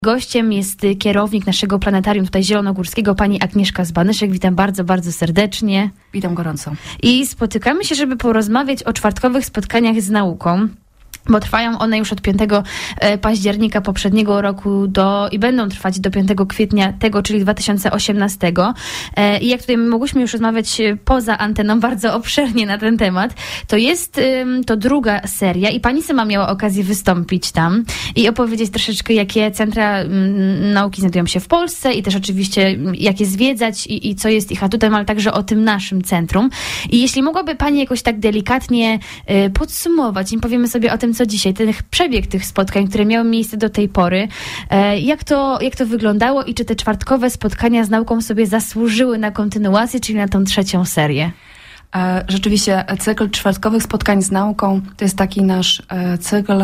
Gościem jest kierownik naszego planetarium tutaj zielonogórskiego, pani Agnieszka Zbanyszek. Witam bardzo, bardzo serdecznie. Witam gorąco. I spotykamy się, żeby porozmawiać o czwartkowych spotkaniach z nauką, bo trwają one już od 5 października poprzedniego roku i będą trwać do 5 kwietnia tego, czyli 2018. I jak tutaj mogłyśmy już rozmawiać poza anteną bardzo obszernie na ten temat, to jest to druga seria i pani sama miała okazję wystąpić tam i opowiedzieć troszeczkę, jakie centra nauki znajdują się w Polsce i też oczywiście jakie zwiedzać i co jest ich atutem, ale także o tym naszym centrum. I jeśli mogłaby pani jakoś tak delikatnie podsumować i powiemy sobie o tym, co dzisiaj, ten przebieg tych spotkań, które miały miejsce do tej pory, jak to wyglądało i czy te czwartkowe spotkania z nauką sobie zasłużyły na kontynuację, czyli na tą trzecią serię? Rzeczywiście cykl czwartkowych spotkań z nauką to jest taki nasz cykl,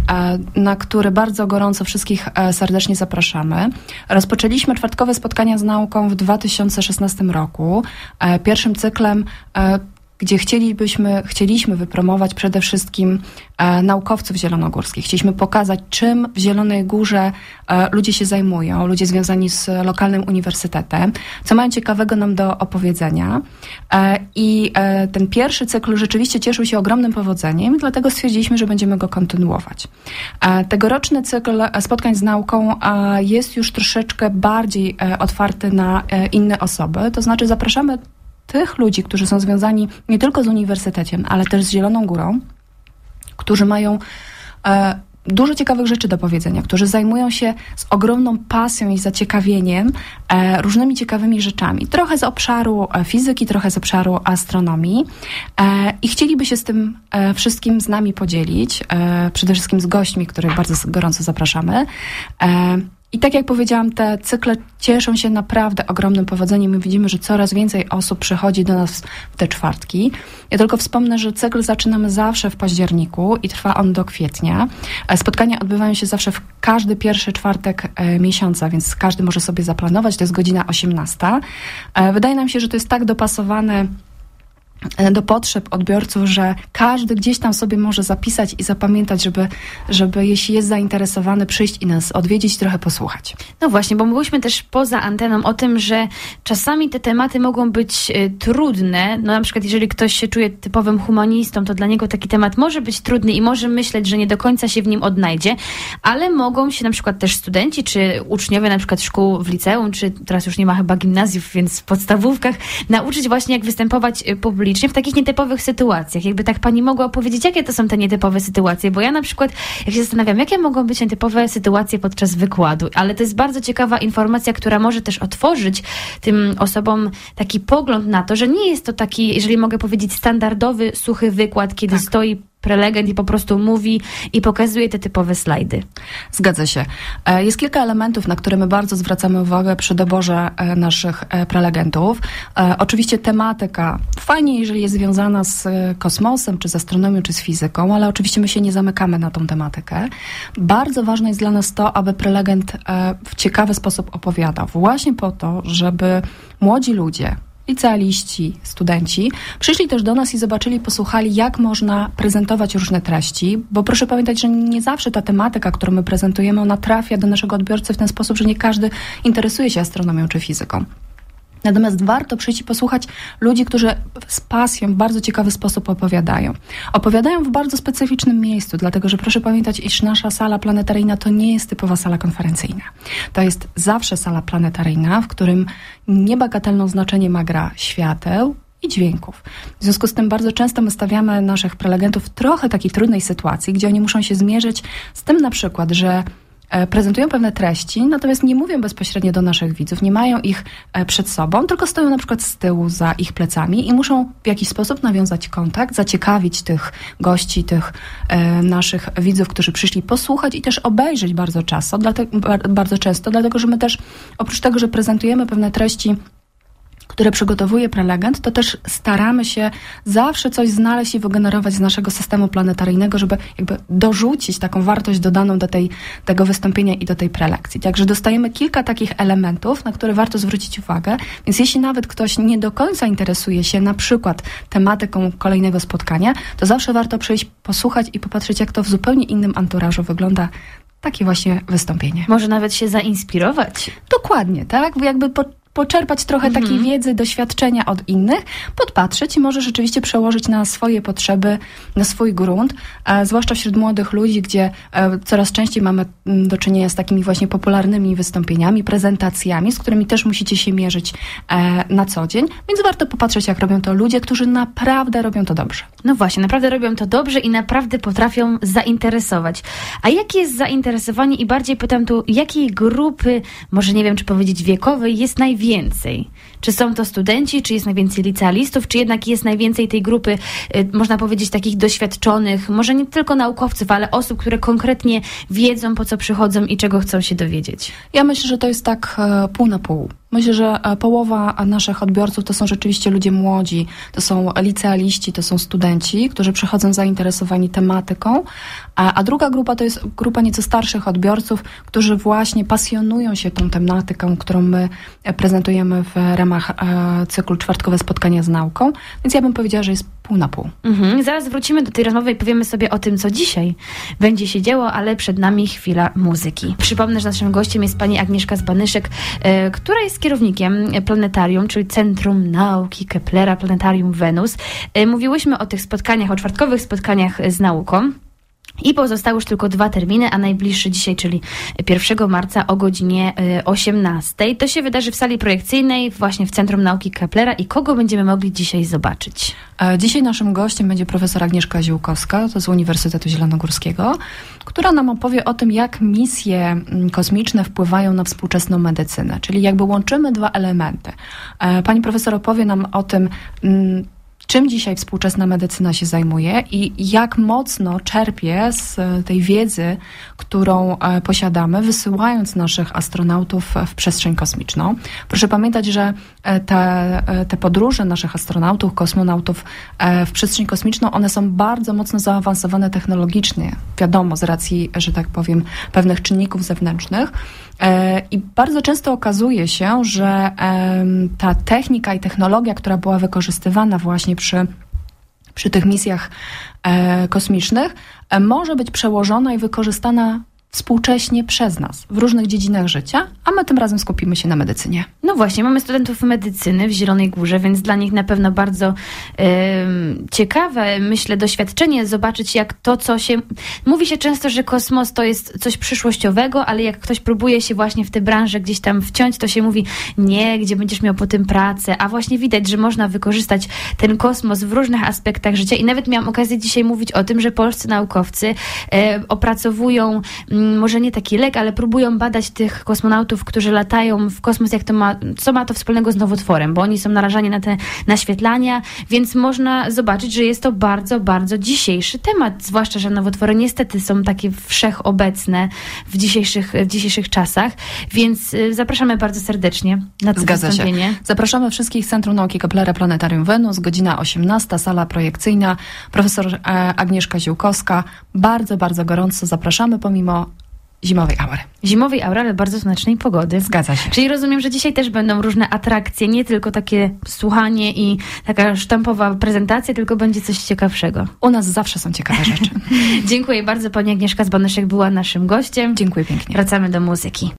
na który bardzo gorąco wszystkich serdecznie zapraszamy. Rozpoczęliśmy czwartkowe spotkania z nauką w 2016 roku. Pierwszym cyklem, gdzie chcieliśmy wypromować przede wszystkim naukowców zielonogórskich. Chcieliśmy pokazać, czym w Zielonej Górze ludzie się zajmują, ludzie związani z lokalnym uniwersytetem, co mają ciekawego nam do opowiedzenia. I ten pierwszy cykl rzeczywiście cieszył się ogromnym powodzeniem, dlatego stwierdziliśmy, że będziemy go kontynuować. Tegoroczny cykl spotkań z nauką jest już troszeczkę bardziej otwarty na inne osoby, to znaczy zapraszamy tych ludzi, którzy są związani nie tylko z uniwersytetem, ale też z Zieloną Górą, którzy mają dużo ciekawych rzeczy do powiedzenia, którzy zajmują się z ogromną pasją i zaciekawieniem różnymi ciekawymi rzeczami. Trochę z obszaru fizyki, trochę z obszaru astronomii i chcieliby się z tym wszystkim z nami podzielić, przede wszystkim z gośćmi, których bardzo gorąco zapraszamy. I tak jak powiedziałam, te cykle cieszą się naprawdę ogromnym powodzeniem i widzimy, że coraz więcej osób przychodzi do nas w te czwartki. Ja tylko wspomnę, że cykl zaczynamy zawsze w październiku i trwa on do kwietnia. Spotkania odbywają się zawsze w każdy pierwszy czwartek miesiąca, więc każdy może sobie zaplanować, to jest godzina 18. Wydaje nam się, że to jest tak dopasowane do potrzeb odbiorców, że każdy gdzieś tam sobie może zapisać i zapamiętać, żeby jeśli jest zainteresowany, przyjść i nas odwiedzić, trochę posłuchać. No właśnie, bo mówiłyśmy też poza anteną o tym, że czasami te tematy mogą być trudne. No na przykład jeżeli ktoś się czuje typowym humanistą, to dla niego taki temat może być trudny i może myśleć, że nie do końca się w nim odnajdzie, ale mogą się na przykład też studenci, czy uczniowie na przykład szkół w liceum, czy teraz już nie ma chyba gimnazjów, więc w podstawówkach, nauczyć właśnie jak występować publicznie w takich nietypowych sytuacjach. Jakby tak pani mogła opowiedzieć, jakie to są te nietypowe sytuacje, bo ja na przykład, jak się zastanawiam, jakie mogą być nietypowe sytuacje podczas wykładu, ale to jest bardzo ciekawa informacja, która może też otworzyć tym osobom taki pogląd na to, że nie jest to taki, jeżeli mogę powiedzieć, standardowy, suchy wykład, kiedy stoi prelegent i po prostu mówi i pokazuje te typowe slajdy. Zgadza się. Jest kilka elementów, na które my bardzo zwracamy uwagę przy doborze naszych prelegentów. Oczywiście tematyka fajnie, jeżeli jest związana z kosmosem, czy z astronomią, czy z fizyką, ale oczywiście my się nie zamykamy na tą tematykę. Bardzo ważne jest dla nas to, aby prelegent w ciekawy sposób opowiadał. Właśnie po to, żeby młodzi ludzie, licealiści, studenci, przyszli też do nas i zobaczyli, posłuchali, jak można prezentować różne treści, bo proszę pamiętać, że nie zawsze ta tematyka, którą my prezentujemy, ona trafia do naszego odbiorcy w ten sposób, że nie każdy interesuje się astronomią czy fizyką. Natomiast warto przyjść i posłuchać ludzi, którzy z pasją w bardzo ciekawy sposób opowiadają. Opowiadają w bardzo specyficznym miejscu, dlatego że proszę pamiętać, iż nasza sala planetaryjna to nie jest typowa sala konferencyjna. To jest zawsze sala planetaryjna, w którym niebagatelne znaczenie ma gra świateł i dźwięków. W związku z tym bardzo często my stawiamy naszych prelegentów w trochę takiej trudnej sytuacji, gdzie oni muszą się zmierzyć z tym na przykład, że prezentują pewne treści, natomiast nie mówią bezpośrednio do naszych widzów, nie mają ich przed sobą, tylko stoją na przykład z tyłu za ich plecami i muszą w jakiś sposób nawiązać kontakt, zaciekawić tych gości, tych naszych widzów, którzy przyszli posłuchać i też obejrzeć bardzo często, dlatego że my też oprócz tego, że prezentujemy pewne treści które przygotowuje prelegent, to też staramy się zawsze coś znaleźć i wygenerować z naszego systemu planetaryjnego, żeby jakby dorzucić taką wartość dodaną do tego wystąpienia i do tej prelekcji. Także dostajemy kilka takich elementów, na które warto zwrócić uwagę, więc jeśli nawet ktoś nie do końca interesuje się na przykład tematyką kolejnego spotkania, to zawsze warto przyjść, posłuchać i popatrzeć, jak to w zupełnie innym anturażu wygląda takie właśnie wystąpienie. Może nawet się zainspirować. Dokładnie, tak? Jakby poczerpać trochę takiej wiedzy, doświadczenia od innych, podpatrzeć i może rzeczywiście przełożyć na swoje potrzeby, na swój grunt, zwłaszcza wśród młodych ludzi, gdzie coraz częściej mamy do czynienia z takimi właśnie popularnymi wystąpieniami, prezentacjami, z którymi też musicie się mierzyć na co dzień, więc warto popatrzeć, jak robią to ludzie, którzy naprawdę robią to dobrze. No właśnie, naprawdę robią to dobrze i naprawdę potrafią zainteresować. A jakie jest zainteresowanie i bardziej pytam tu, jakiej grupy, może nie wiem, czy powiedzieć wiekowej, jest najwięcej? Czy są to studenci, czy jest najwięcej licealistów, czy jednak jest najwięcej tej grupy, można powiedzieć, takich doświadczonych, może nie tylko naukowców, ale osób, które konkretnie wiedzą, po co przychodzą i czego chcą się dowiedzieć? Ja myślę, że to jest tak pół na pół. Myślę, że połowa naszych odbiorców to są rzeczywiście ludzie młodzi, to są licealiści, to są studenci, którzy przychodzą zainteresowani tematyką, a druga grupa to jest grupa nieco starszych odbiorców, którzy właśnie pasjonują się tą tematyką, którą my prezentujemy w ramach cyklu Czwartkowe spotkania z nauką, więc ja bym powiedziała, że jest pół na pół. Zaraz wrócimy do tej rozmowy i powiemy sobie o tym, co dzisiaj będzie się działo, ale przed nami chwila muzyki. Przypomnę, że naszym gościem jest pani Agnieszka Zbanyszek, która jest kierownikiem planetarium, czyli Centrum Nauki Keplera, Planetarium Wenus. Mówiłyśmy o tych spotkaniach, o czwartkowych spotkaniach z nauką. I pozostały już tylko 2 terminy, a najbliższy dzisiaj, czyli 1 marca o godzinie 18. To się wydarzy w sali projekcyjnej, właśnie w Centrum Nauki Keplera. I kogo będziemy mogli dzisiaj zobaczyć? Dzisiaj naszym gościem będzie profesor Agnieszka Ziółkowska, to z Uniwersytetu Zielonogórskiego, która nam opowie o tym, jak misje kosmiczne wpływają na współczesną medycynę. Czyli jakby łączymy 2 elementy. Pani profesor opowie nam o tym, czym dzisiaj współczesna medycyna się zajmuje i jak mocno czerpie z tej wiedzy, którą posiadamy, wysyłając naszych astronautów w przestrzeń kosmiczną. Proszę pamiętać, że te podróże naszych astronautów, kosmonautów w przestrzeń kosmiczną, one są bardzo mocno zaawansowane technologicznie. Wiadomo, z racji, że tak powiem, pewnych czynników zewnętrznych. I bardzo często okazuje się, że ta technika i technologia, która była wykorzystywana właśnie przy tych misjach kosmicznych, może być przełożona i wykorzystana współcześnie przez nas w różnych dziedzinach życia, a my tym razem skupimy się na medycynie. No właśnie, mamy studentów medycyny w Zielonej Górze, więc dla nich na pewno bardzo ciekawe, myślę, doświadczenie zobaczyć, jak to, co się... Mówi się często, że kosmos to jest coś przyszłościowego, ale jak ktoś próbuje się właśnie w tę branżę gdzieś tam wciąć, to się mówi, nie, gdzie będziesz miał po tym pracę, a właśnie widać, że można wykorzystać ten kosmos w różnych aspektach życia i nawet miałam okazję dzisiaj mówić o tym, że polscy naukowcy opracowują może nie taki lek, ale próbują badać tych kosmonautów, którzy latają w kosmos, co ma to wspólnego z nowotworem, bo oni są narażani na te naświetlania, więc można zobaczyć, że jest to bardzo, bardzo dzisiejszy temat, zwłaszcza, że nowotwory niestety są takie wszechobecne w dzisiejszych czasach, więc zapraszamy bardzo serdecznie na to wystąpienie. Się. Zapraszamy wszystkich z Centrum Nauki Keplera, Planetarium Wenus, godzina 18, sala projekcyjna, profesor Agnieszka Ziółkowska. Bardzo, bardzo gorąco zapraszamy, pomimo zimowej aury. Zimowej aury, ale bardzo słonecznej pogody. Zgadza się. Czyli rozumiem, że dzisiaj też będą różne atrakcje, nie tylko takie słuchanie i taka sztampowa prezentacja, tylko będzie coś ciekawszego. U nas zawsze są ciekawe rzeczy. Dziękuję bardzo. Pani Agnieszka Zbanyszek była naszym gościem. Dziękuję pięknie. Wracamy do muzyki.